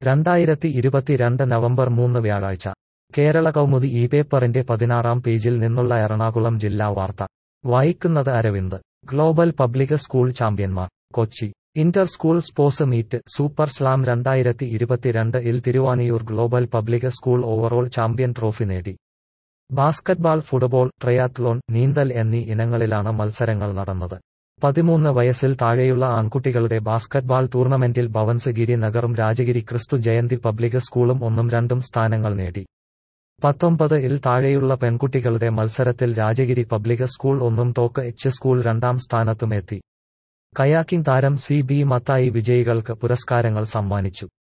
2022 November 3 വ്യാഴാഴ്ച കേരള കൗമുദി ഈ പേപ്പറിന്റെ 16-ാം പേജിൽ നിന്നുള്ള എറണാകുളം ജില്ലാ വാർത്ത വായിക്കുന്നത് അരവിന്ദ്. ഗ്ലോബൽ പബ്ലിക് സ്കൂൾ ചാമ്പ്യന്മാർ Kochi. Inter school sports meet super slam 2022 Thiruvaniyoor global public school overall champion trophy നേടി. ബാസ്കറ്റ്ബാൾ, ഫുട്ബോൾ, ട്രയാത്ലോൺ, നീന്തൽ എന്നീ ഇനങ്ങളിലാണ് മത്സരങ്ങൾ നടന്നത്. 13 വയസ്സിൽ താഴെയുള്ള ആൺകുട്ടികളുടെ ബാസ്കറ്റ്ബാൾ ടൂർണമെന്റിൽ ഭവൻസ് നഗറും രാജഗിരി ക്രിസ്തു ജയന്തി പബ്ലിക് സ്കൂളും 1-2 സ്ഥാനങ്ങൾ നേടി. 19 താഴെയുള്ള പെൺകുട്ടികളുടെ മത്സരത്തിൽ രാജഗിരി പബ്ലിക് സ്കൂൾ 1ഉം ടോക്ക് എച്ച് സ്കൂൾ 2-ാം സ്ഥാനത്തുമെത്തി. കയാക്കിംഗ് താരം CB മത്തായി വിജയികൾക്ക് പുരസ്കാരങ്ങൾ സമ്മാനിച്ചു.